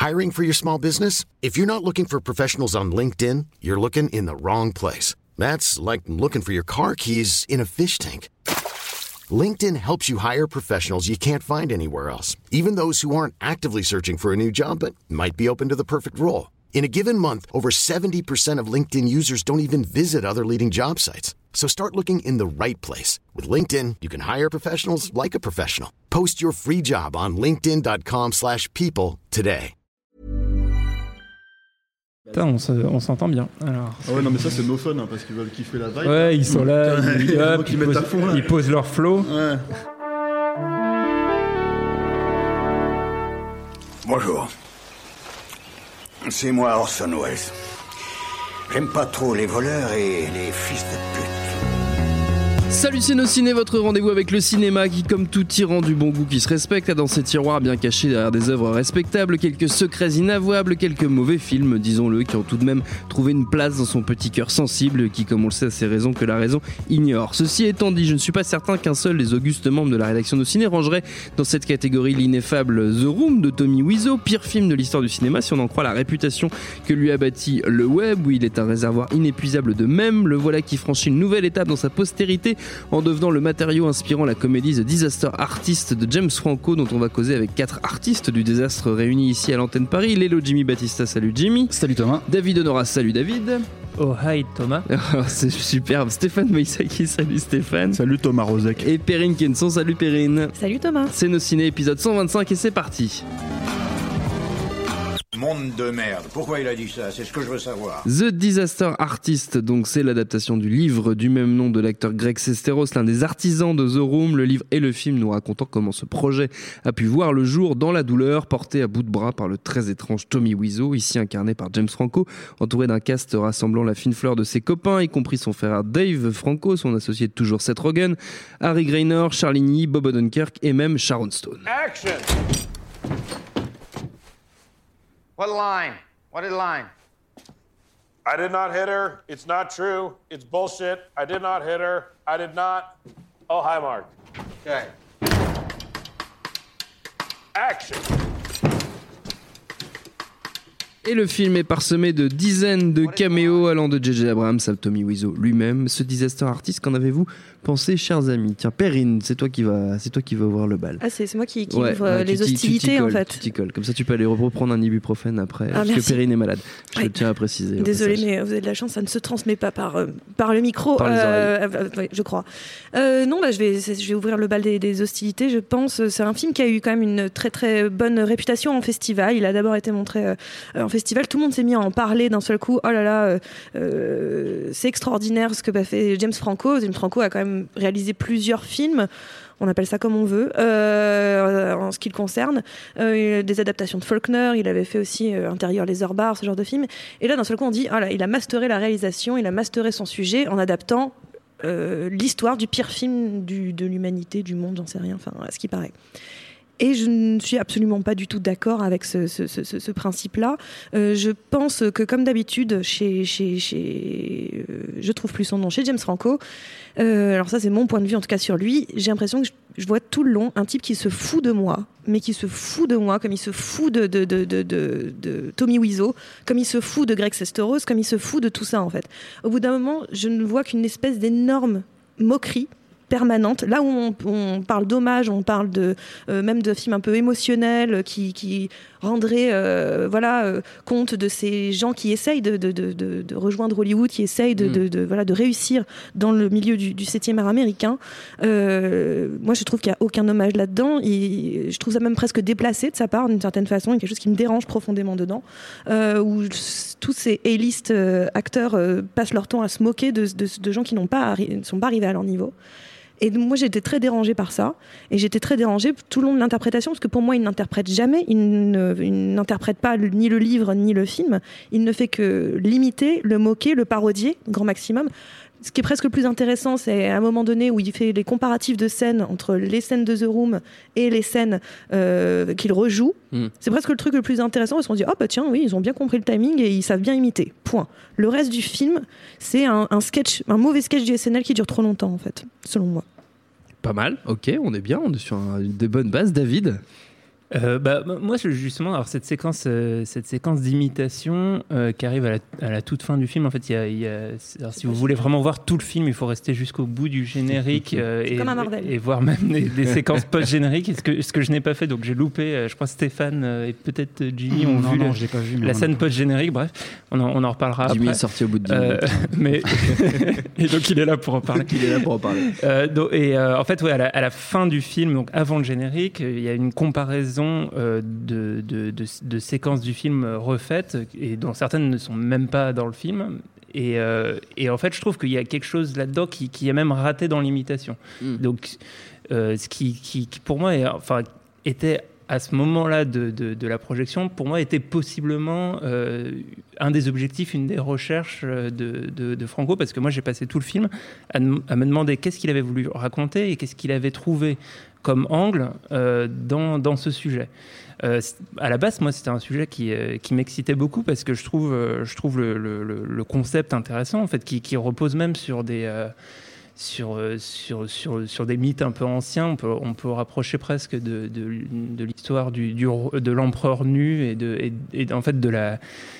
Hiring for your small business? If you're not looking for professionals on LinkedIn, you're looking in the wrong place. That's like looking for your car keys in a fish tank. LinkedIn helps you hire professionals you can't find anywhere else, even those who aren't actively searching for a new job but might be open to the perfect role. In a given month, over 70% of LinkedIn users don't even visit other leading job sites. So start looking in the right place. With LinkedIn, you can hire professionals like a professional. Post your free job on linkedin.com/people today. Putain, on s'entend bien. Alors, ah ouais, non, mais ça, c'est no fun, hein, parce qu'ils veulent kiffer la vibe. Ouais, ils sont là, ils posent leur flow. Ouais. Bonjour. C'est moi Orson Welles. J'aime pas trop les voleurs et les fils de pute. Salut c'est nos ciné, votre rendez-vous avec le cinéma qui, comme tout tyran du bon goût qui se respecte, a dans ses tiroirs bien cachés derrière des œuvres respectables, quelques secrets inavouables, quelques mauvais films, disons-le, qui ont tout de même trouvé une place dans son petit cœur sensible, qui, comme on le sait, a ses raisons que la raison ignore. Ceci étant dit, je ne suis pas certain qu'un seul des augustes membres de la rédaction de ciné rangerait dans cette catégorie l'ineffable The Room de Tommy Wiseau, pire film de l'histoire du cinéma si on en croit la réputation que lui a bâti le web, où il est un réservoir inépuisable de mèmes. Le voilà qui franchit une nouvelle étape dans sa postérité en devenant le matériau inspirant la comédie The Disaster Artist de James Franco, dont on va causer avec 4 artistes du désastre réunis ici à l'antenne Paris. Lélo Jimmy Battista, salut Jimmy. Salut Thomas. David Honoras, salut David. Oh hi Thomas. C'est superbe. Stéphane Moïsaki, salut Stéphane. Salut Thomas Rozek. Et Perrine Kenson, salut Perrine. Salut Thomas. C'est nos ciné épisode 125 et c'est parti. Monde de merde. Pourquoi il a dit ça? C'est ce que je veux savoir. The Disaster Artist, donc c'est l'adaptation du livre du même nom de l'acteur Greg Sestero, l'un des artisans de The Room. Le livre et le film nous racontant comment ce projet a pu voir le jour dans la douleur, porté à bout de bras par le très étrange Tommy Wiseau, ici incarné par James Franco, entouré d'un cast rassemblant la fine fleur de ses copains, y compris son frère Dave Franco, son associé de toujours Seth Rogen, Harry Graynor, Charlie Sheen, Bob Odenkirk et même Sharon Stone. Action! What line? What line? I did not hit her. It's not true. It's bullshit. I did not hit her. I did not. Oh, hi, Mark. Okay. Action. Et le film est parsemé de dizaines de caméos allant de J.J. Abrams à Tommy Wiseau lui-même. Ce Disaster Artist, qu'en avez-vous pensé, chers amis? Tiens, Perrine, c'est toi qui vas ouvrir le bal. Ah, c'est moi qui ouvre les hostilités, en fait. Tu t'y colles. Comme ça, tu peux aller reprendre un ibuprofène après, parce que Perrine est malade. Je tiens à préciser. Désolée, mais vous avez de la chance, ça ne se transmet pas par le micro, par les oreilles. Ouais, je crois. Non, là, je vais ouvrir le bal des hostilités. Je pense, c'est un film qui a eu quand même une très très bonne réputation en festival. Il a d'abord été montré en festival. Tout le monde s'est mis à en parler d'un seul coup. Oh là là, c'est extraordinaire ce que fait James Franco. James Franco a quand même réalisé plusieurs films. On appelle ça comme on veut, en ce qui le concerne. Des adaptations de Faulkner, il avait fait aussi Intérieur Laserbar, ce genre de film. Et là, d'un seul coup, on dit, ah là, il a masteré la réalisation, il a masteré son sujet en adaptant l'histoire du pire film de l'humanité, du monde, j'en sais rien, enfin, à ce qui paraît. Et je ne suis absolument pas du tout d'accord avec ce principe-là. Je pense que, comme d'habitude, je trouve plus son nom, chez James Franco, alors ça c'est mon point de vue en tout cas sur lui, j'ai l'impression que je vois tout le long un type qui se fout de moi, mais qui se fout de moi comme il se fout de Tommy Wiseau, comme il se fout de Greg Sestero, comme il se fout de tout ça en fait. Au bout d'un moment, je ne vois qu'une espèce d'énorme moquerie permanente. Là où on parle d'hommage, on parle même de films un peu émotionnels qui rendraient compte de ces gens qui essayent de rejoindre Hollywood, qui essayent de réussir dans le milieu du 7e art américain. Moi, je trouve qu'il n'y a aucun hommage là-dedans. Je trouve ça même presque déplacé de sa part, d'une certaine façon. Il y a quelque chose qui me dérange profondément dedans, où tous ces A-list acteurs passent leur temps à se moquer de gens qui ne sont pas arrivés à leur niveau. Et moi, j'étais très dérangée par ça. Et j'étais très dérangée tout le long de l'interprétation, parce que pour moi, il n'interprète jamais. Il n'interprète pas ni le livre, ni le film. Il ne fait que l'imiter, le moquer, le parodier, grand maximum. Ce qui est presque le plus intéressant, c'est à un moment donné où il fait les comparatifs de scènes entre les scènes de The Room et les scènes qu'il rejoue. C'est presque le truc le plus intéressant, parce qu'on se dit « Ah bah tiens, oui, ils ont bien compris le timing et ils savent bien imiter. » Point. Le reste du film, c'est un mauvais sketch du SNL qui dure trop longtemps, en fait, selon moi. Pas mal, ok, on est bien, on est sur des bonnes bases. David ? Moi, justement, alors cette séquence d'imitation qui arrive à la toute fin du film, en fait, alors, si vous voulez vraiment voir tout le film, il faut rester jusqu'au bout du générique et voir même des séquences post-génériques. Ce que je n'ai pas fait, donc j'ai loupé. Je crois Stéphane et peut-être Jimmy ont vu la scène post-générique. Bref, on en reparlera Jimmy après. est sorti au bout de 10 minutes. Et donc il est là pour en parler. En fait, à la fin du film, donc avant le générique, il y a une comparaison de séquences du film refaites, et dont certaines ne sont même pas dans le film. Et en fait, je trouve qu'il y a quelque chose là-dedans qui est même raté dans l'imitation. Donc, ce qui pour moi était à ce moment-là de la projection, pour moi, était possiblement un des objectifs, une des recherches de Franco, parce que moi, j'ai passé tout le film à me demander qu'est-ce qu'il avait voulu raconter et qu'est-ce qu'il avait trouvé comme angle dans ce sujet. À la base, moi, c'était un sujet qui m'excitait beaucoup, parce que je trouve le concept intéressant, en fait, qui repose même sur des sur des mythes un peu anciens. On peut rapprocher presque de l'histoire de l'empereur nu et en fait de la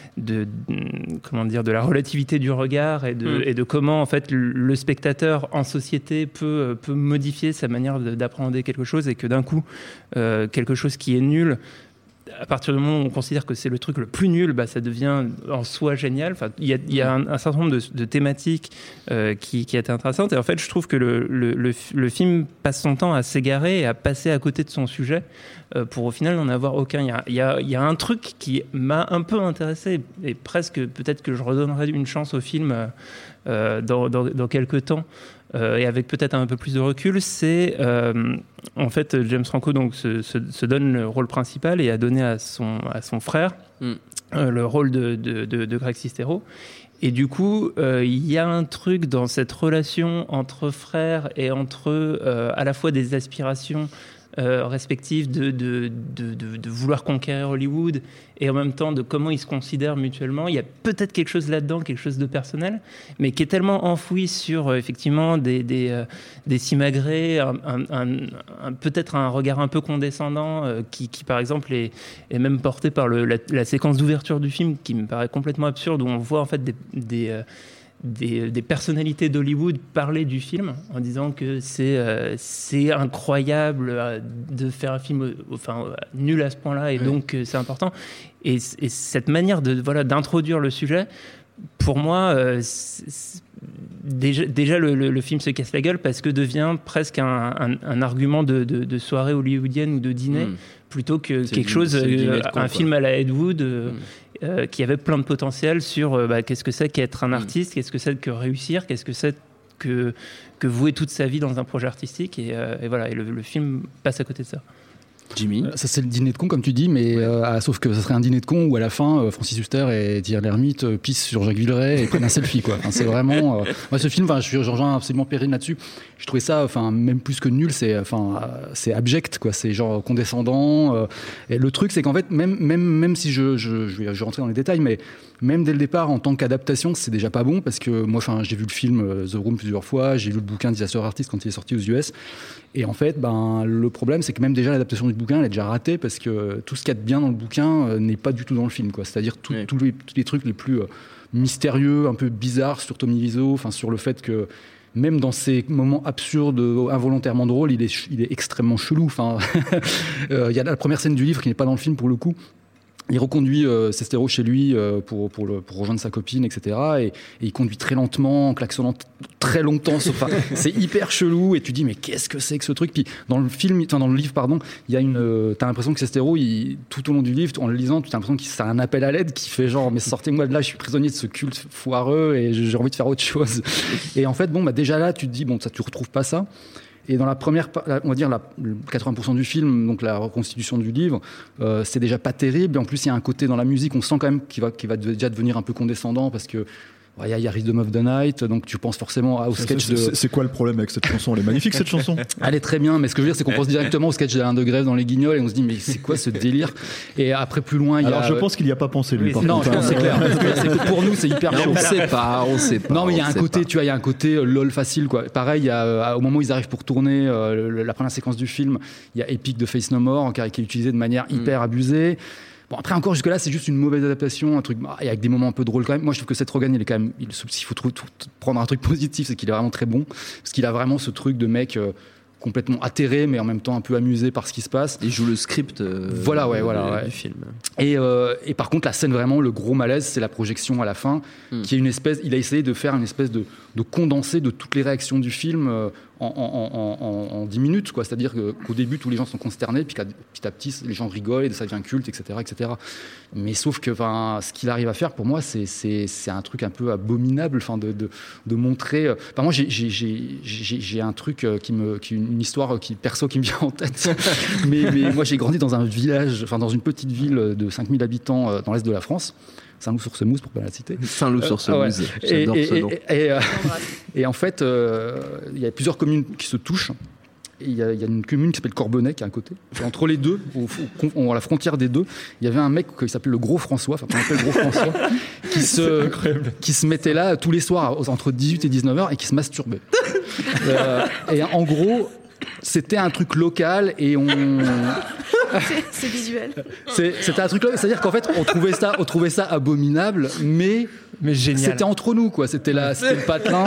relativité du regard et de comment en fait le spectateur en société peut modifier sa manière d'appréhender quelque chose, et que d'un coup quelque chose qui est nul, à partir du moment où on considère que c'est le truc le plus nul, ça devient en soi génial. Enfin, il y a un certain nombre de thématiques qui étaient intéressantes. Et en fait, je trouve que le film passe son temps à s'égarer et à passer à côté de son sujet pour au final n'en avoir aucun. Il y a un truc qui m'a un peu intéressé, et presque peut-être que je redonnerai une chance au film dans quelques temps. Et avec peut-être un peu plus de recul, c'est en fait James Franco donc se donne le rôle principal et a donné à son frère le rôle de Greg Sestero. Et du coup, il y a un truc dans cette relation entre frères et entre à la fois des aspirations respectives de vouloir conquérir Hollywood, et en même temps de comment ils se considèrent mutuellement. Il y a peut-être quelque chose là-dedans, quelque chose de personnel, mais qui est tellement enfoui sur effectivement des simagrées, peut-être un regard un peu condescendant qui par exemple est même porté par la séquence d'ouverture du film, qui me paraît complètement absurde, où on voit en fait des personnalités d'Hollywood parler du film en disant que c'est incroyable de faire un film nul à ce point-là, et donc c'est important. Et cette manière d'introduire le sujet, pour moi, déjà le film se casse la gueule, parce que devient presque un argument de soirée hollywoodienne ou de dîner, plutôt que quelque chose, un film à la Ed Wood. Qui avait plein de potentiel sur qu'est-ce que c'est qu'être un artiste, qu'est-ce que c'est que réussir, qu'est-ce que c'est que vouer toute sa vie dans un projet artistique, et voilà, et le film passe à côté de ça. Jimmy. Ça, c'est le dîner de con, comme tu dis, mais sauf que ça serait un dîner de con où à la fin Francis Huster et Thierry Lhermitte pissent sur Jacques Villeray et prennent un selfie, quoi. Enfin, c'est vraiment moi, ce film, je rejoins absolument Perrine là-dessus. Je trouvais ça même plus que nul, c'est abject, quoi. C'est genre condescendant, et le truc, c'est qu'en fait même si je vais rentrer dans les détails, mais même dès le départ, en tant qu'adaptation, c'est déjà pas bon, parce que moi, j'ai vu le film The Room plusieurs fois, j'ai lu le bouquin Disaster Artist quand il est sorti aux US, et en fait, le problème, c'est que même déjà l'adaptation du bouquin, elle est déjà ratée, parce que tout ce qu'il y a de bien dans le bouquin n'est pas du tout dans le film, quoi. C'est-à-dire tous les trucs les plus mystérieux, un peu bizarres sur Tommy Wiseau, sur le fait que même dans ces moments absurdes, involontairement drôles, il est extrêmement chelou. Il y a la première scène du livre qui n'est pas dans le film pour le coup. Il reconduit Sestero chez lui pour rejoindre sa copine, etc. Et il conduit très lentement, en klaxonnant très longtemps. C'est hyper chelou, et tu dis mais qu'est-ce que c'est que ce truc. Puis dans le livre, il y a t'as l'impression que Sestero, tout au long du livre, en le lisant, tu as l'impression que c'est un appel à l'aide qui fait genre mais sortez-moi de là, je suis prisonnier de ce culte foireux et j'ai envie de faire autre chose. Et en fait déjà là, tu te dis ça, tu retrouves pas ça. Et dans la première, on va dire 80% du film, donc la reconstitution du livre, c'est déjà pas terrible. Et en plus, il y a un côté dans la musique, on sent quand même qu'il va déjà devenir un peu condescendant, parce que Il y a Rhythm of the Night, donc tu penses forcément au sketch de... C'est quoi le problème avec cette chanson ? Elle est magnifique, cette chanson. Elle est très bien, mais ce que je veux dire, c'est qu'on pense directement au sketch d'Alain de Grève dans Les Guignols et on se dit, mais c'est quoi ce délire ? Et après, plus loin, il y a... Alors, je pense qu'il n'y a pas pensé, lui. Non, je pense c'est clair. C'est que pour nous, c'est hyper chaud. On sait pas. Non, mais il y a un côté, tu vois, il y a un côté LOL facile, quoi. Pareil, au moment où ils arrivent pour tourner la première séquence du film, il y a Epic de Face No More, qui est utilisé de manière hyper abusée. Bon, après, encore jusque-là, c'est juste une mauvaise adaptation, un truc, et avec des moments un peu drôles quand même. Moi, je trouve que Seth Rogen, il est quand même, s'il faut prendre un truc positif, c'est qu'il est vraiment très bon, parce qu'il a vraiment ce truc de mec complètement atterré, mais en même temps un peu amusé par ce qui se passe. Il joue le script du film. Et par contre, la scène vraiment, le gros malaise, c'est la projection à la fin, qui est une espèce, il a essayé de faire une espèce de condensé de toutes les réactions du film en 10 minutes, quoi. C'est-à-dire qu'au début, tous les gens sont consternés, puis petit à petit, les gens rigolent, et ça devient culte, etc., etc. Mais sauf que ce qu'il arrive à faire, pour moi, c'est un truc un peu abominable, de montrer... moi, j'ai un truc une histoire perso qui me vient en tête. mais moi, j'ai grandi dans un village, dans une petite ville de 5000 habitants dans l'est de la France. Saint-Loup-sur-Semouse, pour pas la citer. Saint-Loup-sur-Semouse, j'adore ce nom. Et en fait, il y a plusieurs communes qui se touchent. Il y a une commune qui s'appelle Corbonnet, qui est à côté. Et entre les deux, à la frontière des deux, il y avait un mec qui s'appelait le Gros François, qu'on appelle Gros François, qui se mettait là tous les soirs entre 18 et 19h et qui se masturbait. Et en gros, c'était un truc local et c'est visuel. C'était un truc local, c'est-à-dire qu'en fait, on trouvait ça abominable, mais génial. C'était entre nous, quoi. C'était le patelin.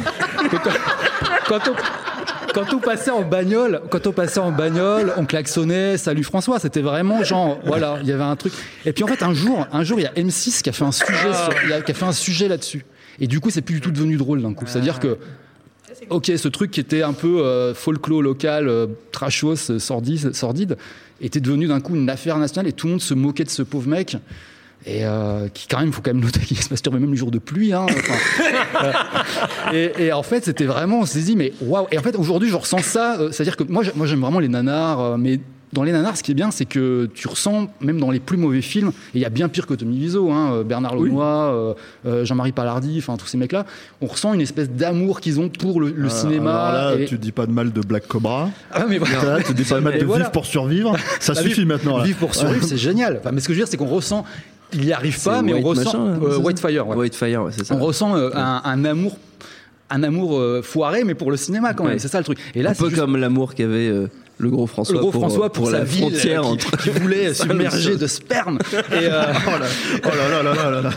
Quand on passait en bagnole, on klaxonnait, salut François. C'était vraiment genre, voilà, il y avait un truc. Et puis en fait, un jour, il y a M6 qui a fait un sujet là-dessus. Et du coup, c'est plus du tout devenu drôle d'un coup. C'est-à-dire que, ok, ce truc qui était un peu folklore local, trashos, sordide, était devenu d'un coup une affaire nationale et tout le monde se moquait de ce pauvre mec. Et qui quand même, il faut quand même noter qu'il se masturbe même les jours de pluie. Et en fait, c'était vraiment, on s'est dit, mais waouh. Et en fait, aujourd'hui, je ressens ça. C'est-à-dire que moi, j'aime vraiment les nanars, mais dans les nanars, ce qui est bien, c'est que tu ressens, même dans les plus mauvais films, et il y a bien pire que Tommy Wiseau, Bernard Launois, Jean-Marie Palardy, tous ces mecs-là, on ressent une espèce d'amour qu'ils ont pour le cinéma. Alors là, tu dis pas de mal de Black Cobra. Mais voilà. Tu dis pas de mal de Vivre pour survivre. Ça suffit maintenant. Là. Vivre pour survivre, c'est génial. Mais ce que je veux dire, c'est qu'on ressent. Il n'y arrive pas, mais on ressent Whitefire. Whitefire, c'est ça. On ressent un amour foiré, mais pour le cinéma quand même. Ouais. C'est ça le truc. Et là, un peu comme l'amour qu'avait le Gros François pour la frontière qui voulait submerger de sperme. Et oh là.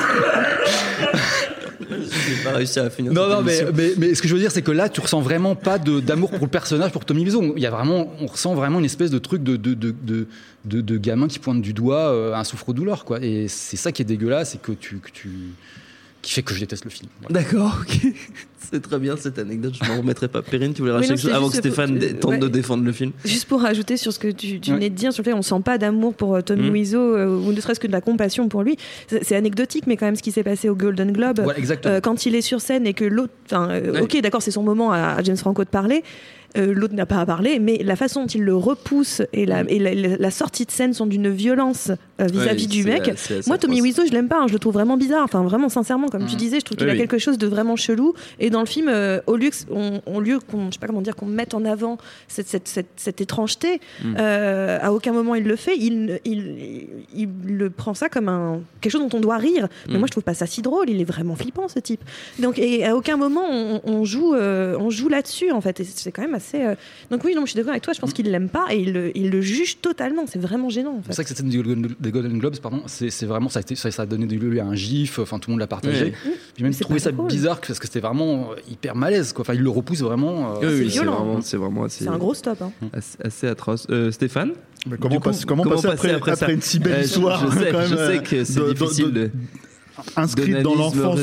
J'ai pas réussi à finir. Non, mais ce que je veux dire, c'est que là, tu ressens vraiment pas d'amour pour le personnage, pour Tommy Wiseau. On ressent vraiment une espèce de truc de gamin qui pointe du doigt un souffre-douleur, quoi. Et c'est ça qui est dégueulasse, c'est que qui fait que je déteste le film. Voilà. D'accord, ok. C'est très bien cette anecdote, je m'en remettrai pas. Perrine, tu voulais rajouter quelque chose avant que Stéphane tente de défendre le film? Juste pour rajouter sur ce que tu venais de dire, sur le fait qu'on sent pas d'amour pour Tommy Wiseau, ou ne serait-ce que de la compassion pour lui. C'est anecdotique, mais quand même ce qui s'est passé au Golden Globe, quand il est sur scène et que l'autre... Ok, d'accord, c'est son moment à James Franco de parler, l'autre n'a pas à parler, mais la façon dont il le repousse et la sortie de scène sont d'une violence vis-à-vis du mec. Moi, Tommy Wiseau, je l'aime pas, je le trouve vraiment bizarre, vraiment sincèrement, comme tu disais, je trouve qu'il a quelque chose de vraiment chelou. Et dans le film, au lieu qu'on, je sais pas comment dire, qu'on mette en avant cette étrangeté, à aucun moment il le fait. Il le prend ça comme quelque chose dont on doit rire. Mais moi, je trouve pas ça si drôle. Il est vraiment flippant, ce type. Donc, et à aucun moment on joue là-dessus, en fait. Et c'est quand même assez. Donc oui, non, je suis d'accord avec toi. Je pense qu'il l'aime pas et il le juge totalement. C'est vraiment gênant. En fait. C'est ça que cette scène des Golden Globes, pardon, c'est vraiment ça a donné lieu à un gif. Tout le monde l'a partagé. J'ai même trouvé ça bizarre parce que c'était vraiment hyper malaise, quoi. Il le repousse vraiment. C'est violent. C'est vraiment assez. C'est un gros stop. Assez atroce. Stéphane. Comment passer après une si belle histoire? Je sais que c'est difficile de. Inscrite dans l'enfance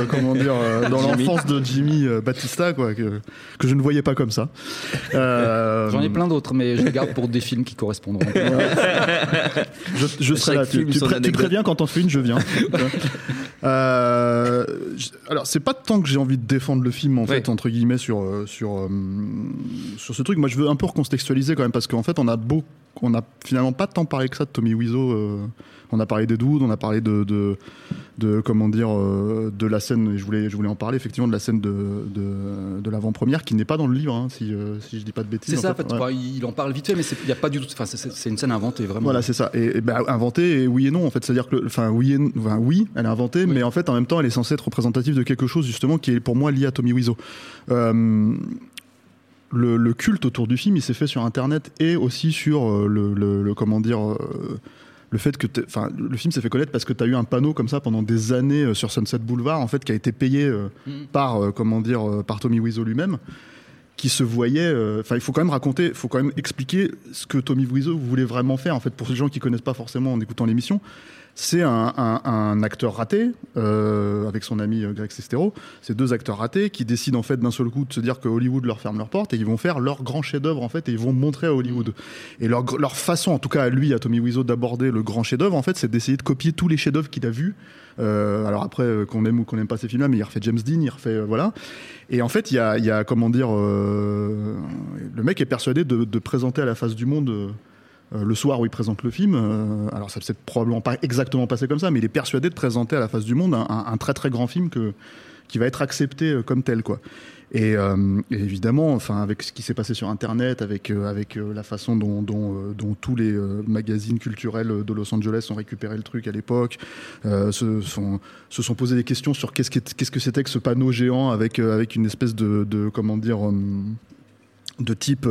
de Jimmy Battista, quoi, que je ne voyais pas comme ça. J'en ai plein d'autres, mais je les garde pour des films qui correspondront. Je serai là. Tu préviens quand on fait une, je viens. Alors, c'est pas tant que j'ai envie de défendre le film, en fait, entre guillemets, sur ce truc. Moi, je veux un peu recontextualiser quand même, parce qu'en fait, on a qu'on n'a finalement pas tant parlé que ça de Tommy Wiseau. On a parlé des Dudes, on a parlé de comment dire, de la scène, et je voulais en parler effectivement, de la scène de l'avant-première qui n'est pas dans le livre, si je dis pas de bêtises. C'est ça, en fait, il en parle vite fait, mais il y a pas du tout. Enfin, c'est une scène inventée, vraiment. Voilà, c'est ça. Et inventée, et oui et non, en fait, c'est-à-dire que, oui, elle est inventée, mais en fait, en même temps, elle est censée être représentative de quelque chose justement qui est pour moi lié à Tommy Wiseau. Le culte autour du film, il s'est fait sur Internet et aussi sur le comment dire. Le fait que le film s'est fait connaître parce que tu as eu un panneau comme ça pendant des années sur Sunset Boulevard, en fait, qui a été payé par Tommy Wiseau lui-même, qui se voyait. Il faut quand même expliquer ce que Tommy Wiseau voulait vraiment faire, en fait, pour ces gens qui connaissent pas forcément en écoutant l'émission. C'est un acteur raté, avec son ami Greg Sestero. C'est 2 acteurs ratés qui décident en fait d'un seul coup de se dire que Hollywood leur ferme leurs portes et ils vont faire leur grand chef-d'œuvre en fait et ils vont montrer à Hollywood. Et leur façon, en tout cas à Tommy Wiseau, d'aborder le grand chef-d'œuvre en fait, c'est d'essayer de copier tous les chefs-d'œuvre qu'il a vus. Alors après, qu'on aime ou qu'on n'aime pas ces films-là, mais il refait James Dean, il refait voilà. Et en fait, il y a comment dire, le mec est persuadé de présenter à la face du monde. Le soir où il présente le film, alors ça ne s'est probablement pas exactement passé comme ça, mais il est persuadé de présenter à la face du monde un très très grand film qui va être accepté comme tel, quoi. Et évidemment, avec ce qui s'est passé sur Internet, avec la façon dont tous les magazines culturels de Los Angeles ont récupéré le truc à l'époque, se sont posé des questions sur qu'est-ce que c'était que ce panneau géant avec une espèce de comment dire, de type.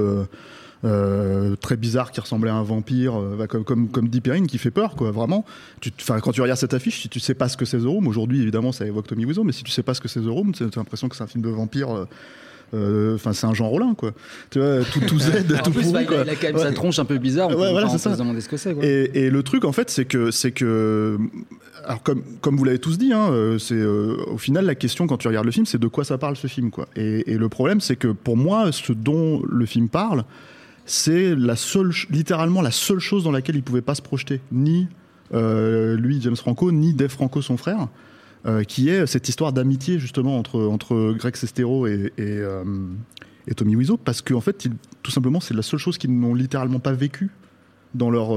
Très bizarre qui ressemblait à un vampire, comme dit Perrine, qui fait peur, quoi, vraiment. Quand tu regardes cette affiche, si tu sais pas ce que c'est The Room, aujourd'hui évidemment ça évoque Tommy Wiseau, mais si tu sais pas ce que c'est The Room, tu as l'impression que c'est un film de vampire. C'est un Jean Rollin, quoi. Tu vois, tout Z, tout plus, pourri, quoi. Il a quand même sa tronche un peu bizarre. Voilà, c'est ça. On peut se demander ce que c'est, quoi. Et le truc, en fait, c'est que alors comme vous l'avez tous dit, c'est au final la question quand tu regardes le film, c'est de quoi ça parle ce film, quoi. Et le problème, c'est que pour moi, ce dont le film parle, c'est littéralement la seule chose dans laquelle il pouvait pas se projeter, ni lui, James Franco, ni Dave Franco, son frère, qui est cette histoire d'amitié justement entre Greg Sestero et Tommy Wiseau, parce qu'en fait, tout simplement, c'est la seule chose qu'ils n'ont littéralement pas vécu dans leur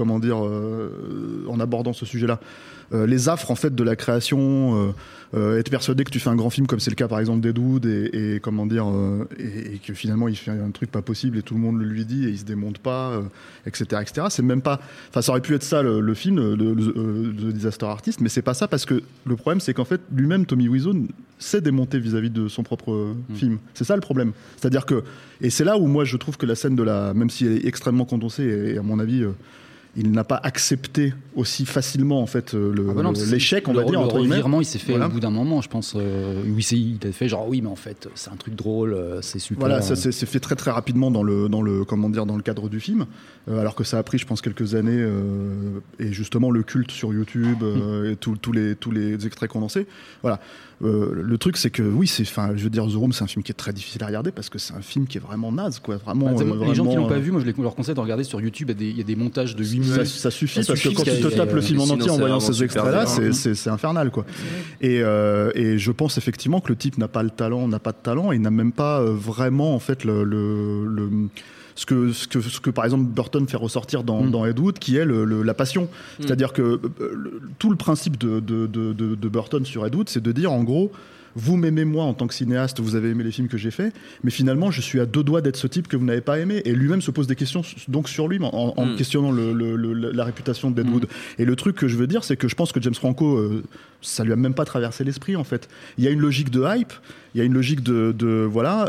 en abordant ce sujet-là. Les affres en fait de la création, être persuadé que tu fais un grand film comme c'est le cas par exemple des Dudes et comment dire et que finalement il fait un truc pas possible et tout le monde le lui dit et il se démonte pas, etc. C'est même pas, ça aurait pu être ça le film de Disaster Artist, mais c'est pas ça, parce que le problème c'est qu'en fait lui-même Tommy Wiseau s'est démonté vis-à-vis de son propre film. C'est ça le problème. C'est-à-dire que, et c'est là où moi je trouve que la scène même si elle est extrêmement condensée et à mon avis il n'a pas accepté aussi facilement en fait l'échec, on va dire, entre guillemets. Il s'est fait au bout d'un moment, je pense. Il a fait genre oui, mais en fait c'est un truc drôle, c'est super. Voilà, ça s'est fait très très rapidement dans le comment dire, dans le cadre du film, alors que ça a pris, je pense, quelques années, et justement le culte sur YouTube et tous les extraits condensés. Voilà. Le truc c'est que oui, je veux dire, The Room c'est un film qui est très difficile à regarder parce que c'est un film qui est vraiment naze, quoi. Vraiment. Les gens qui l'ont pas vu, moi je leur conseille de regarder sur YouTube. Il y a des montages de 8 minutes. Ça suffit, parce que quand tu te tapes le film en entier en voyant ces extraits-là, c'est infernal, quoi. Et je pense effectivement que le type n'a pas de talent, et n'a même pas vraiment en fait ce que par exemple Burton fait ressortir dans Ed Wood, qui est la passion. C'est-à-dire que tout le principe de Burton sur Ed Wood, c'est de dire en gros, vous m'aimez moi en tant que cinéaste, vous avez aimé les films que j'ai faits, mais finalement je suis à 2 doigts d'être ce type que vous n'avez pas aimé. Et lui-même se pose des questions donc sur lui en questionnant la réputation de Ed Wood. Et le truc que je veux dire, c'est que je pense que James Franco, ça lui a même pas traversé l'esprit, en fait. Il y a une logique de hype, il y a une logique de voilà.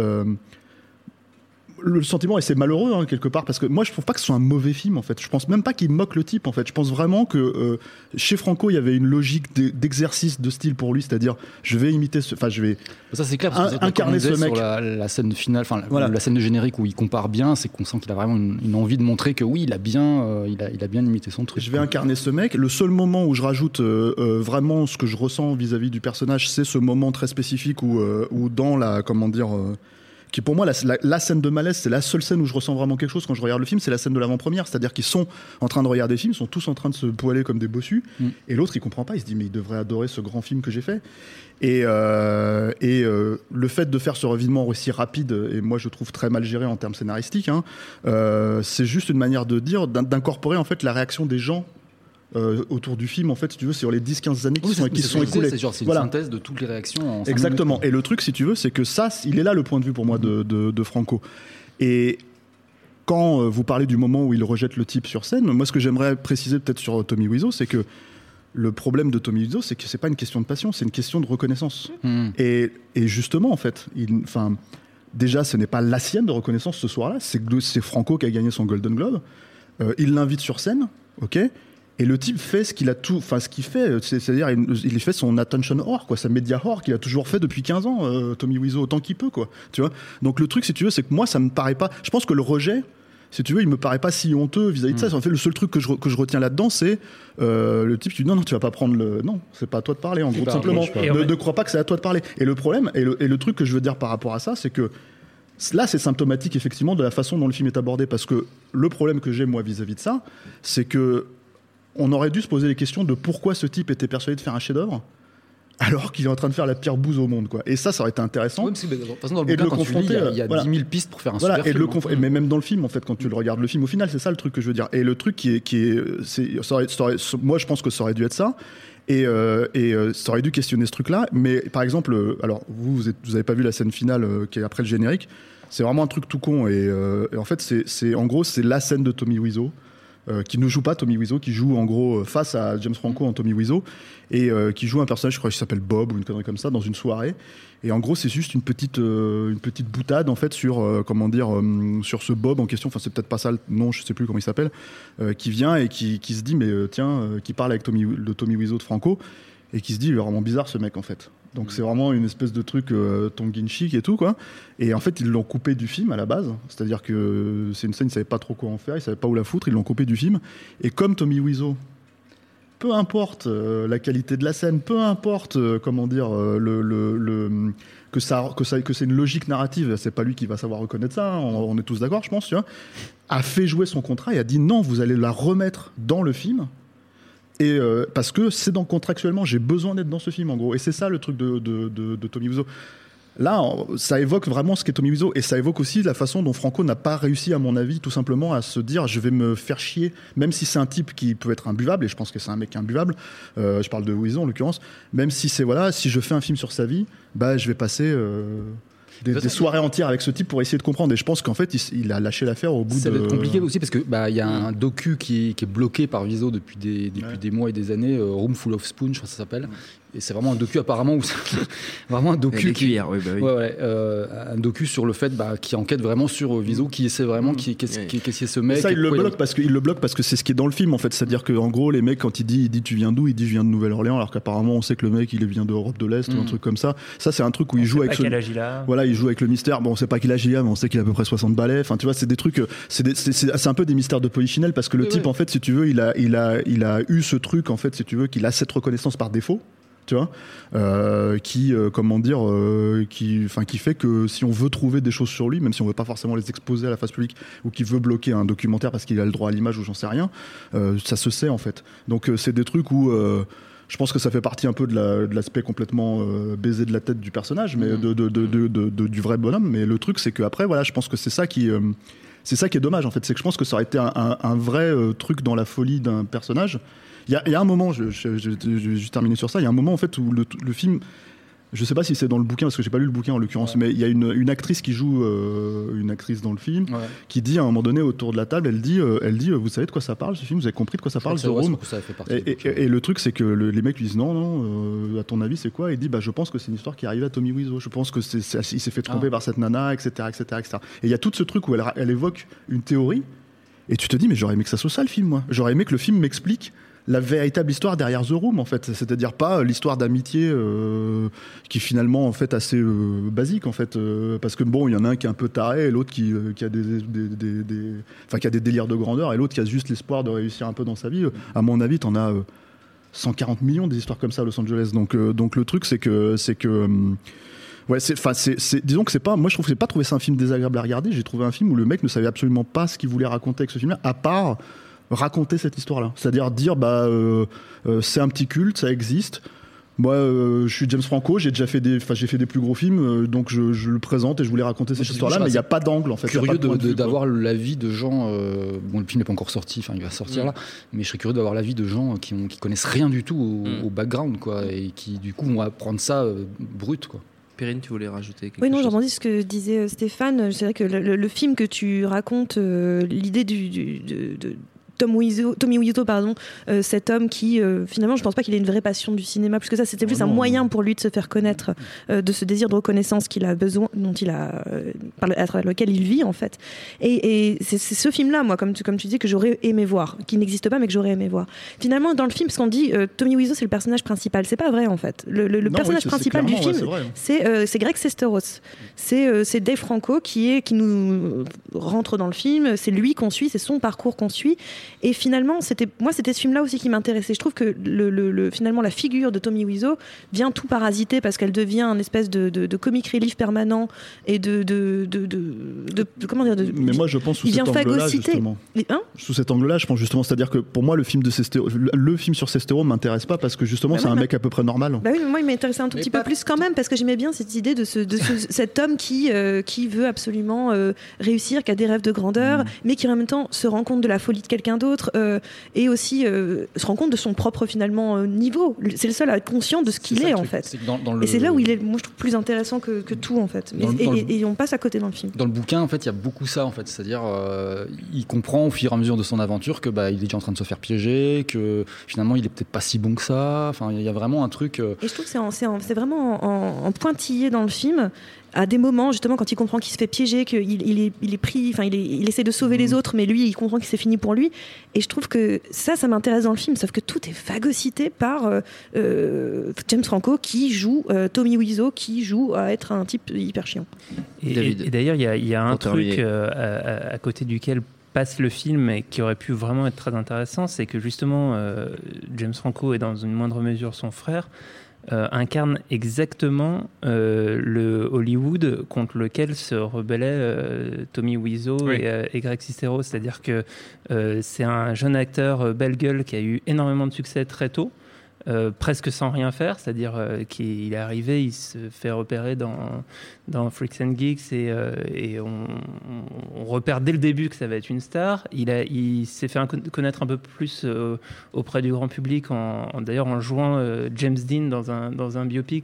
Le sentiment, et c'est malheureux quelque part, parce que moi je trouve pas que ce soit un mauvais film, en fait. Je pense même pas qu'il moque le type, en fait. Je pense vraiment que chez Franco il y avait une logique d'exercice de style pour lui, c'est-à-dire je vais imiter je vais ça c'est clair, parce que incarner ce mec sur la scène finale, la scène de générique où il compare bien, c'est qu'on sent qu'il a vraiment une envie de montrer que oui, il a bien imité son truc. Je vais incarner ce mec. Le seul moment où je rajoute vraiment ce que je ressens vis-à-vis du personnage, c'est ce moment très spécifique où dans la comment dire qui pour moi la scène de malaise, c'est la seule scène où je ressens vraiment quelque chose quand je regarde le film, c'est la scène de l'avant-première, c'est-à-dire qu'ils sont en train de regarder le film, ils sont tous en train de se poiler comme des bossus, et l'autre il comprend pas, il se dit mais il devrait adorer ce grand film que j'ai fait, et le fait de faire ce revirement aussi rapide, et moi je trouve très mal géré en termes scénaristiques, c'est juste une manière de dire, d'incorporer en fait la réaction des gens autour du film, en fait, si tu veux, sur les 10-15 années qui se sont écoulées. C'est une synthèse de toutes les réactions. Exactement. Et le truc, si tu veux, c'est que ça, il est là le point de vue pour moi de Franco. Et quand vous parlez du moment où il rejette le type sur scène, moi, ce que j'aimerais préciser peut-être sur Tommy Wiseau, c'est que le problème de Tommy Wiseau, c'est que c'est pas une question de passion, c'est une question de reconnaissance. Et justement, en fait, déjà, ce n'est pas la sienne de reconnaissance ce soir-là, c'est Franco qui a gagné son Golden Globe. Il l'invite sur scène, ok. Et le type fait ce qu'il fait, c'est-à-dire il fait son attention whore, quoi, sa media whore qu'il a toujours fait depuis 15 ans, Tommy Wiseau, autant qu'il peut, quoi. Tu vois. Donc le truc, si tu veux, c'est que moi, ça me paraît pas. Je pense que le rejet, si tu veux, il me paraît pas si honteux vis-à-vis de ça. En fait, le seul truc que je retiens là-dedans, c'est le type qui dit non, tu vas pas prendre le. Non, c'est pas à toi de parler, en gros, tout simplement. Ne crois pas que c'est à toi de parler. Et le problème, et le truc que je veux dire par rapport à ça, c'est que là, c'est symptomatique, effectivement, de la façon dont le film est abordé. Parce que le problème que j'ai, moi, vis-à-vis de ça, c'est que on aurait dû se poser les questions de pourquoi ce type était persuadé de faire un chef-d'œuvre alors qu'il est en train de faire la pire bouse au monde, quoi. Et ça aurait été intéressant. Oui, de toute façon, dans le bouquin, quand tu lis, il y a 10 000 pistes pour faire un super film. Mais même dans le film, en fait, quand tu le regardes le film, au final, c'est ça le truc que je veux dire. Et le truc moi, je pense que ça aurait dû être ça. Et ça aurait dû questionner ce truc-là. Mais par exemple, alors vous avez pas vu la scène finale qui est après le générique. C'est vraiment un truc tout con. Et en fait, en gros, c'est la scène de Tommy Wiseau. Qui ne joue pas Tommy Wiseau, qui joue en gros face à James Franco en Tommy Wiseau, et qui joue un personnage, je crois qu'il s'appelle Bob ou une connerie comme ça, dans une soirée. Et en gros, c'est juste une petite boutade en fait sur sur ce Bob en question. Enfin, c'est peut-être pas ça le nom, je sais plus comment il s'appelle, qui vient et qui se dit qui parle avec Tommy Wiseau de Franco, et qui se dit il est vraiment bizarre ce mec en fait. Donc c'est vraiment une espèce de truc tongue-in-cheek et tout, quoi. Et en fait, ils l'ont coupé du film à la base. C'est-à-dire que c'est une scène, ils ne savaient pas trop quoi en faire, ils ne savaient pas où la foutre, ils l'ont coupé du film. Et comme Tommy Wiseau, peu importe la qualité de la scène, peu importe que c'est une logique narrative, c'est pas lui qui va savoir reconnaître ça, on est tous d'accord, je pense, tu vois, a fait jouer son contrat et a dit non, vous allez la remettre dans le film. Et parce que c'est contractuellement, j'ai besoin d'être dans ce film, en gros. Et c'est ça le truc de Tommy Wiseau. Là, ça évoque vraiment ce qu'est Tommy Wiseau, et ça évoque aussi la façon dont Franco n'a pas réussi, à mon avis, tout simplement à se dire je vais me faire chier, même si c'est un type qui peut être imbuvable, et je pense que c'est un mec imbuvable, je parle de Wiseau en l'occurrence, même si si je fais un film sur sa vie, je vais passer des soirées entières avec ce type pour essayer de comprendre. Et je pense qu'en fait, il a lâché l'affaire au bout de... Ça va être compliqué aussi parce que il y a un docu qui est bloqué par Wiseau depuis des mois et des années, Room Full of Spoon, je crois que ça s'appelle. Et c'est vraiment un docu apparemment où vraiment un docu un docu sur le fait qui enquête vraiment sur Wiseau, qui essaie vraiment qu'est-ce qui est ce mec. Et ça il le bloque parce que c'est ce qui est dans le film en fait, c'est-à-dire que en gros les mecs quand il dit tu viens d'où, il dit je viens de Nouvelle-Orléans, alors qu'apparemment on sait que le mec il vient d'Europe de l'Est ou un truc comme ça. Ça c'est un truc où il joue avec il joue avec le mystère. Bon, on sait pas qu'il a mais on sait qu'il a à peu près 60 balais. Enfin tu vois, c'est des trucs, c'est un peu des mystères de Polichinelle, parce que le type en fait, si tu veux, il a eu ce truc en fait, si tu veux, qu'il a cette reconnaissance par défaut. Tu vois, qui fait que si on veut trouver des choses sur lui, même si on veut pas forcément les exposer à la face publique, ou qu'il veut bloquer un documentaire parce qu'il a le droit à l'image ou j'en sais rien, ça se sait en fait. Donc c'est des trucs où je pense que ça fait partie un peu de l'aspect complètement baisé de la tête du personnage, mais du vrai bonhomme. Mais le truc c'est que après voilà, je pense que c'est ça qui est dommage en fait, c'est que je pense que ça aurait été un vrai truc dans la folie d'un personnage. Il y a un moment, je vais juste terminer sur ça, il y a un moment en fait où le film, je sais pas si c'est dans le bouquin parce que j'ai pas lu le bouquin en l'occurrence, mais il y a une actrice qui joue une actrice dans le film qui dit à un moment donné autour de la table, elle dit vous savez de quoi ça parle ce film, vous avez compris de quoi ça parle, The Room. Et le truc c'est que les mecs lui disent non, à ton avis c'est quoi, et il dit je pense que c'est une histoire qui arrive à Tommy Wiseau, je pense que il s'est fait tromper par cette nana, etc. Et il y a tout ce truc où elle évoque une théorie, et tu te dis mais j'aurais aimé que ça soit ça le film, moi j'aurais aimé que le film m'explique la véritable histoire derrière The Room en fait, c'est-à-dire pas l'histoire d'amitié qui est finalement en fait assez basique en fait, parce que bon il y en a un qui est un peu taré et l'autre qui a qui a des délires de grandeur, et l'autre qui a juste l'espoir de réussir un peu dans sa vie. À mon avis t'en as 140 millions des histoires comme ça à Los Angeles, donc le truc c'est que Ouais, disons que c'est pas. Moi, je trouve que j'ai pas trouvé ça un film désagréable à regarder. J'ai trouvé un film où le mec ne savait absolument pas ce qu'il voulait raconter avec ce film-là, à part raconter cette histoire-là. C'est-à-dire dire, c'est un petit culte, ça existe. Moi, je suis James Franco, j'ai fait des plus gros films, donc je le présente et je voulais raconter cette histoire-là, mais il n'y a pas d'angle en fait. Curieux d'avoir l'avis de gens. Bon, le film n'est pas encore sorti, enfin il va sortir là, mais je serais curieux d'avoir l'avis de gens qui connaissent rien du tout au background, quoi, et qui du coup vont apprendre ça brut, quoi. Perrine, tu voulais rajouter quelque chose ? Oui, non, j'ai entendu ce que disait Stéphane. C'est vrai que le film que tu racontes, l'idée de Tommy Wiseau, cet homme qui finalement je pense pas qu'il ait une vraie passion du cinéma, parce que ça c'était plus un moyen pour lui de se faire connaître, de ce désir de reconnaissance qu'il a besoin, à travers lequel il vit en fait. Et c'est ce film-là, moi, comme tu dis, que j'aurais aimé voir, qui n'existe pas mais que j'aurais aimé voir. Finalement, dans le film, parce qu'on dit Tommy Wiseau c'est le personnage principal, c'est pas vrai en fait. Le personnage principal du film, c'est Greg Sestero. C'est Dave Franco qui nous rentre dans le film. C'est lui qu'on suit, c'est son parcours qu'on suit. Et finalement, c'était ce film-là aussi qui m'intéressait. Je trouve que finalement, la figure de Tommy Wiseau vient tout parasiter parce qu'elle devient un espèce de comic relief permanent et comment dire. Mais moi, je pense sous cet angle-là, justement. Sous cet angle-là, je pense justement, c'est-à-dire que pour moi, le film sur Sestero m'intéresse pas parce que justement, c'est un mec à peu près normal. Bah oui, mais moi, il m'intéressait un tout petit peu plus quand même parce que j'aimais bien cette idée de cet homme qui veut absolument réussir, qui a des rêves de grandeur, mais qui en même temps se rend compte de la folie de quelqu'un d'autre et aussi se rend compte de son propre finalement niveau. C'est le seul à être conscient de ce qu'il est en fait. Et c'est là où il est, moi je trouve, plus intéressant que tout en fait. Et on passe à côté dans le film. Dans le bouquin en fait il y a beaucoup ça en fait, c'est-à-dire il comprend au fur et à mesure de son aventure que il est déjà en train de se faire piéger, que finalement il est peut-être pas si bon que ça. Enfin il y a vraiment un truc. Et je trouve que c'est vraiment en pointillé dans le film. À des moments, justement, quand il comprend qu'il se fait piéger, qu'il est pris, enfin, il essaie de sauver les autres, mais lui, il comprend que c'est fini pour lui. Et je trouve que ça m'intéresse dans le film, sauf que tout est phagocyté par James Franco qui joue Tommy Wiseau, qui joue à être un type hyper chiant. Et d'ailleurs, il y a un truc à côté duquel passe le film et qui aurait pu vraiment être très intéressant, c'est que justement, James Franco et dans une moindre mesure son frère, incarne exactement le Hollywood contre lequel se rebellait Tommy Wiseau et Greg Sestero. C'est-à-dire que c'est un jeune acteur belle gueule qui a eu énormément de succès très tôt, presque sans rien faire, c'est-à-dire qu'il est arrivé, il se fait repérer dans Freaks and Geeks et on repère dès le début que ça va être une star. Il s'est fait connaître un peu plus auprès du grand public d'ailleurs en jouant James Dean dans un biopic,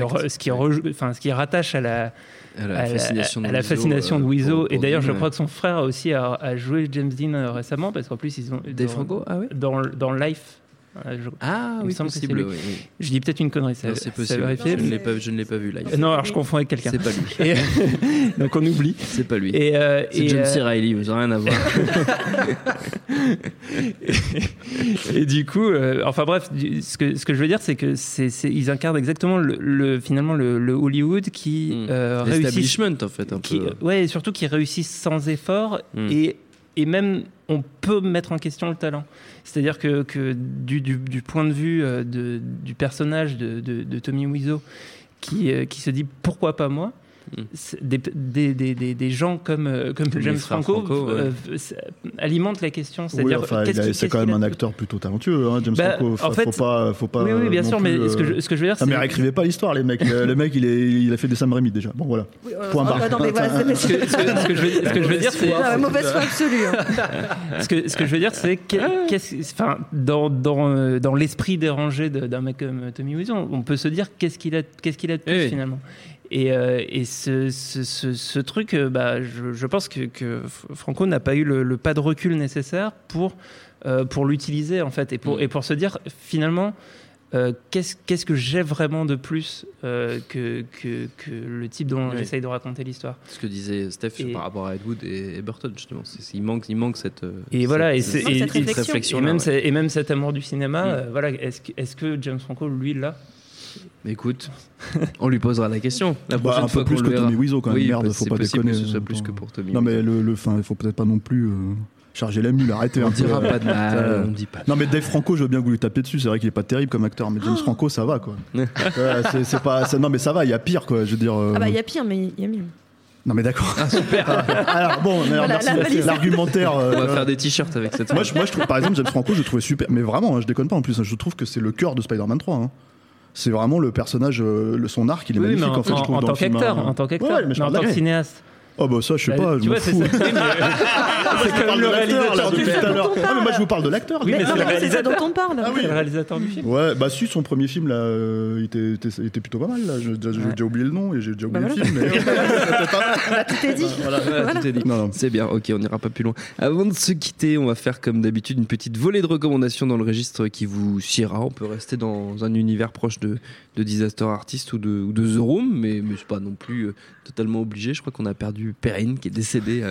ce qui rattache à la fascination de Wiseau. Et d'ailleurs, je crois que son frère aussi a joué James Dean récemment, parce qu'en plus ils ont Dave Franco, dans Life. Oui, possible. Oui. Je dis peut-être une connerie, c'est possible. Je ne l'ai pas vu live. Non, alors je confonds avec quelqu'un. C'est pas lui. Donc on oublie. C'est pas lui. C'est John C. Reilly, vous n'avez rien à voir. Et du coup, enfin bref, ce que je veux dire, c'est que ils incarnent exactement finalement le Hollywood qui réussit. L'establishment en fait un peu. Ouais, et surtout qui réussissent sans effort et même on peut mettre en question le talent. C'est-à-dire que du point de vue du personnage de Tommy Wiseau qui se dit pourquoi pas moi, des gens comme James Franco alimentent la question. C'est-à-dire, c'est quand même un acteur plutôt talentueux, hein, James Franco. En fait, faut pas. Oui, bien sûr, mais ce que je veux dire, c'est. Mais réécrivez pas l'histoire, les mecs. Le mec, il a fait des Sam Raimi déjà. Bon, voilà. Point barre. Ce que je veux dire, c'est. Mauvaise foi absolue. Ce que je veux dire, c'est dans l'esprit dérangé d'un mec comme Tommy Wiseau, on peut se dire qu'est-ce qu'il a de plus finalement. Et ce truc, je pense que Franco n'a pas eu le pas de recul nécessaire pour l'utiliser en fait, et pour se dire finalement qu'est-ce que j'ai vraiment de plus que le type dont j'essaye de raconter l'histoire. Ce que disait Steph par rapport à Ed Wood et Burton justement, il manque cette réflexion et même cet amour du cinéma. Voilà, est-ce que James Franco lui l'a? Écoute, on lui posera la question la prochaine un fois peu plus qu'on que le verra. Tommy Wiseau quand même. Merde, faut pas déconner. Que ce soit plus que pour Tommy. Non mais il faut peut-être pas non plus Chargez la mule, arrêtez. On dira pas de mal, on dit pas. Non mais Dave Franco, je veux bien que vous lui tapiez dessus, c'est vrai qu'il est pas terrible comme acteur, mais James Franco ça va quoi. C'est pas, non mais ça va, il y a pire quoi, je veux dire. Ah bah il y a pire, mais il y a mieux. Non mais d'accord. Ah, super. Alors bon, Voilà, merci. L'argumentaire. On va faire des t-shirts avec cette. Moi je trouve, par exemple, James Franco, je le trouvais super. Mais vraiment, je déconne pas en plus. Je trouve que c'est le cœur de Spider-Man 3. Hein. C'est vraiment le personnage, son arc, il est magnifique en fait. Je trouve en tant qu'acteur, en tant qu'acteur, mais en tant que cinéaste. Oh bah ça je sais pas, tu vois, c'est ça. C'est comme le réalisateur du film. Non mais moi je vous parle de l'acteur. Oui, mais c'est ça dont on parle. Ah oui, le réalisateur du film. Ouais, bah si, son premier film là, il était plutôt pas mal là. J'ai déjà oublié le nom et j'ai déjà oublié le film. Mais... tout est dit. Voilà. Tout est dit. Non. C'est bien, ok, on n'ira pas plus loin. Avant de se quitter, on va faire comme d'habitude une petite volée de recommandations dans le registre qui vous siera. On peut rester dans un univers proche de Disaster Artist ou de The Room, mais c'est pas non plus totalement obligé. Je crois qu'on a perdu Perrine qui est décédée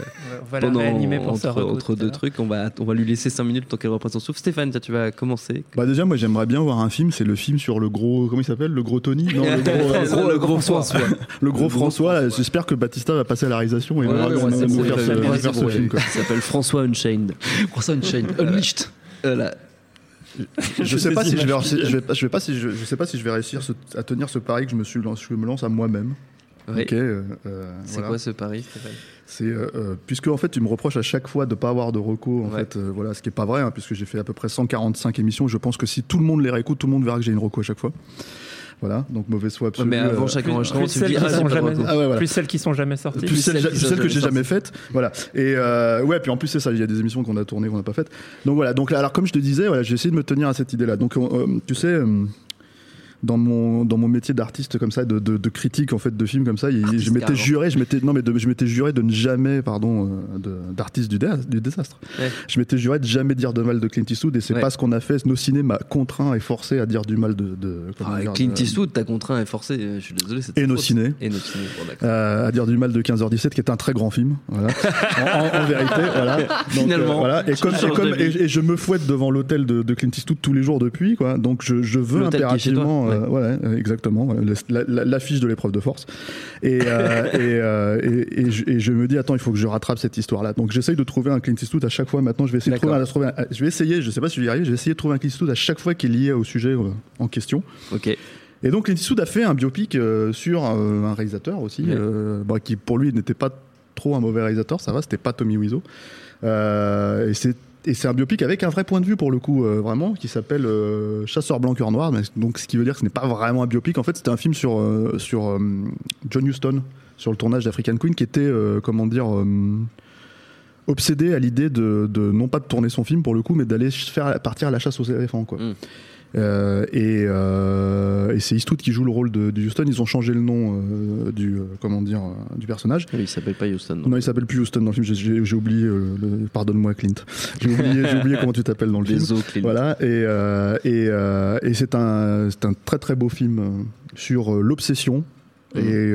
entre deux trucs. On va lui laisser 5 minutes tant qu'elle reprend son souffle. Stéphane, tu vas commencer. Bah déjà, moi j'aimerais bien voir un film. C'est le film sur le gros, comment il s'appelle, le gros Tony. Non, le gros François. Le gros François. J'espère que Batista va passer à la réalisation et nous faire ce film. Il s'appelle François Unchained. François Unchained. Unleashed. Voilà. Je sais pas si je vais réussir à tenir ce pari que je me lance à moi-même. Oui. Ok. C'est quoi ce pari, Stéphane ? C'est puisque en fait tu me reproches à chaque fois de pas avoir de reco fait voilà, ce qui est pas vrai puisque j'ai fait à peu près 145 émissions. Je pense que si tout le monde les réécoute, tout le monde verra que j'ai une reco à chaque fois. Voilà, donc mauvaise foi absolue. Mais avant chaque enregistrement, plus celles qui sont jamais sorties, plus celles que j'ai jamais faites. Voilà. Et puis en plus c'est ça, il y a des émissions qu'on a tournées qu'on n'a pas faites. Donc voilà. Donc alors comme je te disais, voilà, j'ai essayé de me tenir à cette idée-là. Donc tu sais. Dans mon métier d'artiste comme ça, de critique en fait de films comme ça, je m'étais juré de ne jamais, d'artiste du désastre. Ouais. Je m'étais juré de jamais dire de mal de Clint Eastwood et c'est pas ce qu'on a fait. Nos ciné m'a contraint et forcé à dire du mal de Clint Eastwood t'a contraint et forcé. Je suis désolé. Et nos ciné. Bon, à dire du mal de 15h17, qui est un très grand film. Voilà. en vérité, voilà. Donc, finalement. Voilà. Et je me fouette devant l'hôtel de Clint Eastwood tous les jours depuis, quoi. Donc je veux impérativement. Ouais, exactement. L'affiche de l'épreuve de force. Et je me dis, attends, il faut que je rattrape cette histoire-là. Donc j'essaye de trouver un Clint Eastwood à chaque fois. Maintenant, je vais essayer de trouver je sais pas si je vais y arriver, je vais essayer de trouver un Clint Eastwood à chaque fois qui est lié au sujet en question. Ok. Et donc Clint Eastwood a fait un biopic sur un réalisateur aussi, qui pour lui n'était pas trop un mauvais réalisateur, ça va, c'était pas Tommy Wiseau. Et c'est un biopic avec un vrai point de vue pour le coup, vraiment, qui s'appelle Chasseur blanc cœur noir. Donc ce qui veut dire que ce n'est pas vraiment un biopic. En fait, c'était un film sur John Huston, sur le tournage d'African Queen, qui était obsédé à l'idée de non pas de tourner son film pour le coup, mais d'aller partir à la chasse aux éléphants, quoi. Et c'est Eastwood qui joue le rôle de Houston. Ils ont changé le nom du personnage. Il s'appelle pas Houston. Non, il s'appelle plus Houston dans le film. J'ai oublié. Pardonne-moi, Clint. J'ai oublié comment tu t'appelles dans le film. Clint. Voilà. Et c'est un très très beau film sur l'obsession et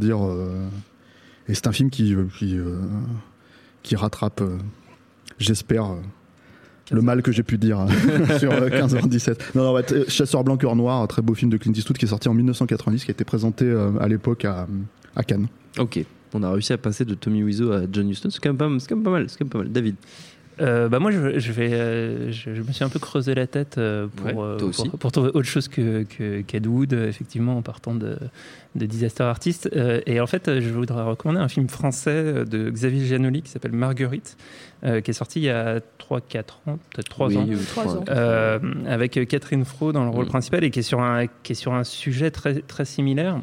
et c'est un film qui rattrape, j'espère. Le mal que j'ai pu dire sur 15h17. Non, Chasseur blanc cœur noir, un très beau film de Clint Eastwood qui est sorti en 1990, qui a été présenté à l'époque à Cannes. Ok, on a réussi à passer de Tommy Wiseau à John Huston, c'est quand même pas mal. David. Moi je me suis un peu creusé la tête pour trouver autre chose qu'Ed Wood, effectivement, en partant de Disaster Artist. Et en fait, je voudrais recommander un film français de Xavier Giannoli qui s'appelle Marguerite, qui est sorti il y a 3-4 ans, peut-être 3 ans, 3 ans. avec Catherine Fro dans le rôle principal et qui est sur un sujet très, très similaire.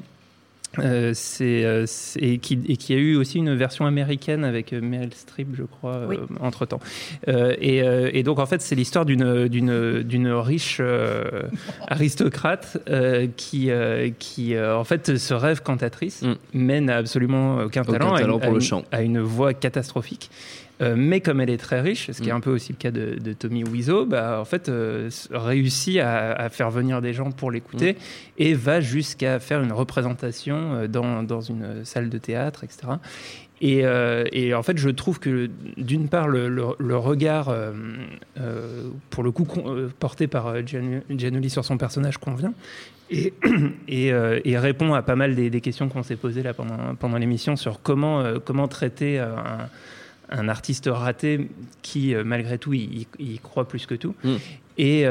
Et qui a eu aussi une version américaine avec Meryl Streep, je crois, entre-temps. Et donc, en fait, c'est l'histoire d'une riche aristocrate qui en fait, se rêve cantatrice, mais n'a absolument aucun talent pour le chant. A une voix catastrophique. Mais comme elle est très riche, ce qui est un peu aussi le cas de Tommy Wiseau, en fait, réussit à faire venir des gens pour l'écouter et va jusqu'à faire une représentation dans une salle de théâtre, etc. Et en fait, je trouve que d'une part, le regard, pour le coup, porté par Giannoli sur son personnage convient. Et répond à pas mal des questions qu'on s'est posées là pendant l'émission sur comment traiter un artiste raté qui, malgré tout, il croit plus que tout. Et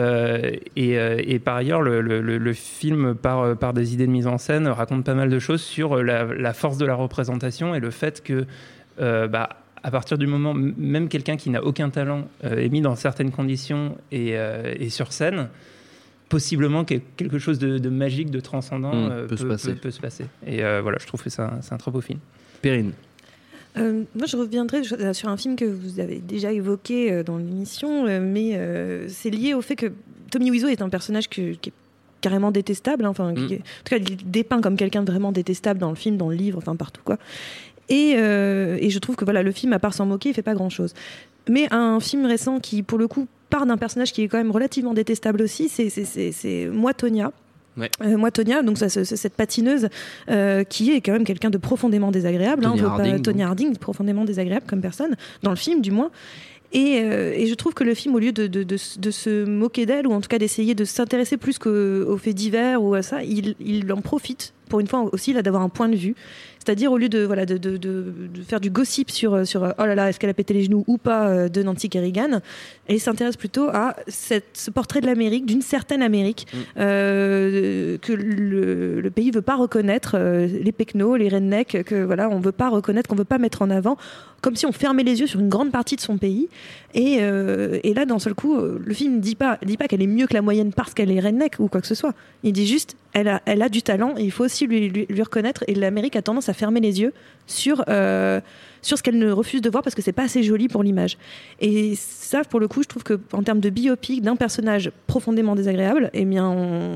par ailleurs, le film, par des idées de mise en scène, raconte pas mal de choses sur la force de la représentation et le fait que, à partir du moment, même quelqu'un qui n'a aucun talent est mis dans certaines conditions et sur scène, possiblement quelque chose de magique, de transcendant peut se passer. Et voilà, je trouve que c'est un très beau film. Perrine. Moi, je reviendrai sur un film que vous avez déjà évoqué dans l'émission, mais c'est lié au fait que Tommy Wiseau est un personnage qui est carrément détestable. En tout cas, il est dépeint comme quelqu'un de vraiment détestable dans le film, dans le livre, enfin partout, quoi. Et je trouve que voilà, le film, à part s'en moquer, il fait pas grand-chose. Mais un film récent qui, pour le coup, part d'un personnage qui est quand même relativement détestable aussi, c'est Moi, Tonya. Ouais. Moi, Tonya, donc cette patineuse qui est quand même quelqu'un de profondément désagréable. Tonya Harding, profondément désagréable comme personne, dans le film du moins. Et je trouve que le film, au lieu de se moquer d'elle, ou en tout cas d'essayer de s'intéresser plus qu'aux faits divers ou à ça, il en profite pour une fois aussi là, d'avoir un point de vue. C'est-à-dire, au lieu de faire du gossip sur oh là là, est-ce qu'elle a pété les genoux ou pas de Nancy Kerrigan, elle s'intéresse plutôt à ce portrait de l'Amérique, d'une certaine Amérique, que le pays ne veut pas reconnaître, les pecnos, les rednecks, que voilà, on ne veut pas reconnaître, qu'on ne veut pas mettre en avant, comme si on fermait les yeux sur une grande partie de son pays. Et là, d'un seul coup, le film ne dit pas qu'elle est mieux que la moyenne parce qu'elle est redneck ou quoi que ce soit. Il dit juste, elle a du talent et il faut aussi lui reconnaître. Et l'Amérique a tendance à fermer les yeux sur ce qu'elle ne refuse de voir parce que c'est pas assez joli pour l'image. Et ça, pour le coup, je trouve qu'en termes de biopic d'un personnage profondément désagréable, eh bien,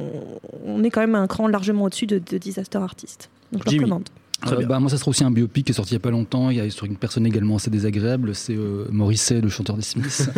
on est quand même un cran largement au-dessus de Disaster Artist. Donc je le recommande. Moi, ça sera aussi un biopic qui est sorti il n'y a pas longtemps. Il y a sur une personne également assez désagréable, c'est Morrissey, le chanteur des Smiths.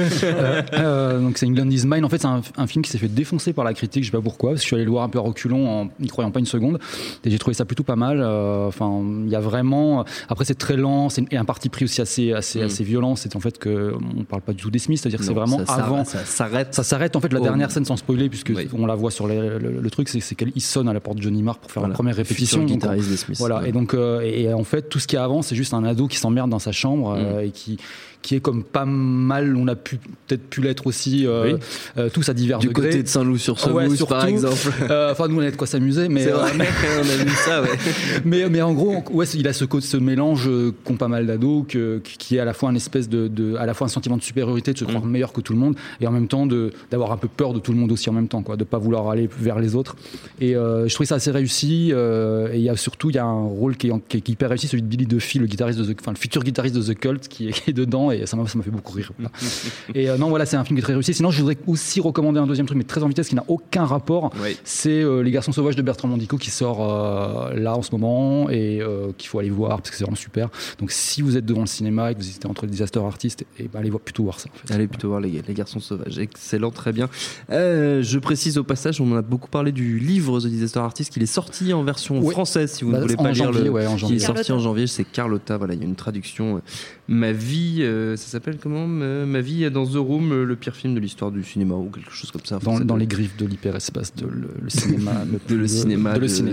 Donc c'est England is Mine. En fait, c'est un film qui s'est fait défoncer par la critique. Je sais pas pourquoi, parce que je suis allé le voir un peu à reculons en n'y croyant pas une seconde. Et j'ai trouvé ça plutôt pas mal. Enfin, il y a vraiment. Après, c'est très lent, et un parti pris aussi assez violent. C'est en fait que on parle pas du tout des Smiths, c'est-à-dire que c'est vraiment avant. Ça s'arrête en fait la dernière scène sans spoiler, puisque on la voit sur le truc, c'est qu'elle sonne à la porte de Johnny Marr pour faire la première répétition. Guitariste des Smiths. Voilà. Et donc et en fait tout ce qui est avant c'est juste un ado qui s'emmerde dans sa chambre et qui est comme pas mal, on a peut-être pu l'être aussi tous à divers degrés. Du côté de Saint-Loup-sur-Semouse par exemple. Enfin nous on a de quoi s'amuser, mais on a vu ça, ouais. mais en gros il a ce mélange qu'ont pas mal d'ados qui est à la fois une espèce à la fois un sentiment de supériorité, de se croire meilleur que tout le monde, et en même temps d'avoir un peu peur de tout le monde aussi en même temps, quoi, de pas vouloir aller vers les autres. Et je trouvais ça assez réussi. Et il y a un rôle qui est hyper réussi, celui de Billy Duffy, le futur guitariste de The Cult, qui est dedans, et ça m'a fait beaucoup rire. Et non, voilà, c'est un film qui est très réussi. Sinon, je voudrais aussi recommander un deuxième truc, mais très en vitesse, qui n'a aucun rapport. C'est Les Garçons Sauvages de Bertrand Mandico, qui sort là en ce moment, et qu'il faut aller voir parce que c'est vraiment super. Donc si vous êtes devant le cinéma et que vous hésitez entre les Disaster Artists, allez plutôt voir ça, en fait. Allez plutôt voir les Garçons Sauvages. Excellent, très bien. Je précise au passage, on en a beaucoup parlé du livre The Disaster Artist, qu'il est sorti en version française, si vous ne voulez pas lire qui est sorti en janvier. C'est Carlotta, voilà, il y a une traduction. Ma vie, ça s'appelle comment, Ma vie dans The Room, le pire film de l'histoire du cinéma ou quelque chose comme ça. Dans les griffes de l'hyperespace de le cinéma. Le cinéma.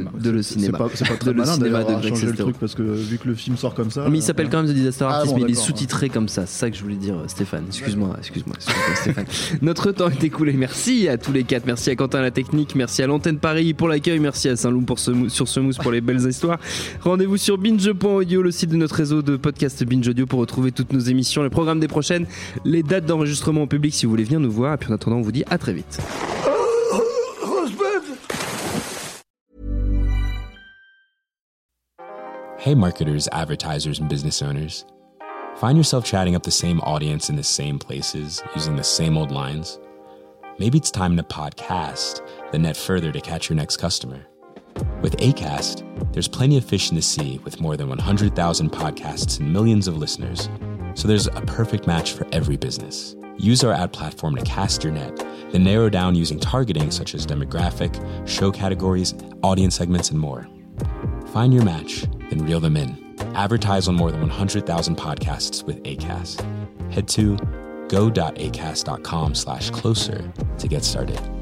C'est pas très malin d'avoir changé le truc, parce que vu que le film sort comme ça. Mais il s'appelle quand même The Disaster Artist, mais il est sous-titré comme ça. C'est ça que je voulais dire, Stéphane. Excuse-moi, Stéphane. Notre temps est écoulé. Merci à tous les quatre. Merci à Quentin à la technique. Merci à l'antenne Paris pour l'accueil. Merci à Saint-Loup sur Semouse pour les belles histoires. Rendez-vous sur binge.audio, le site de notre réseau de podcast Binge Audio, pour retrouver toutes nos émissions, les programmes des prochaines, les dates d'enregistrement en public si vous voulez venir nous voir. Et puis en attendant, on vous dit à très vite. Hey marketers, advertisers, and business owners. Find yourself chatting up the same audience in the same places, using the same old lines? Maybe it's time to podcast, then net further to catch your next customer. With Acast, there's plenty of fish in the sea with more than 100,000 podcasts and millions of listeners. So there's a perfect match for every business. Use our ad platform to cast your net, then narrow down using targeting such as demographic, show categories, audience segments, and more. Find your match, then reel them in. Advertise on more than 100,000 podcasts with Acast. Head to go.acast.com/closer to get started.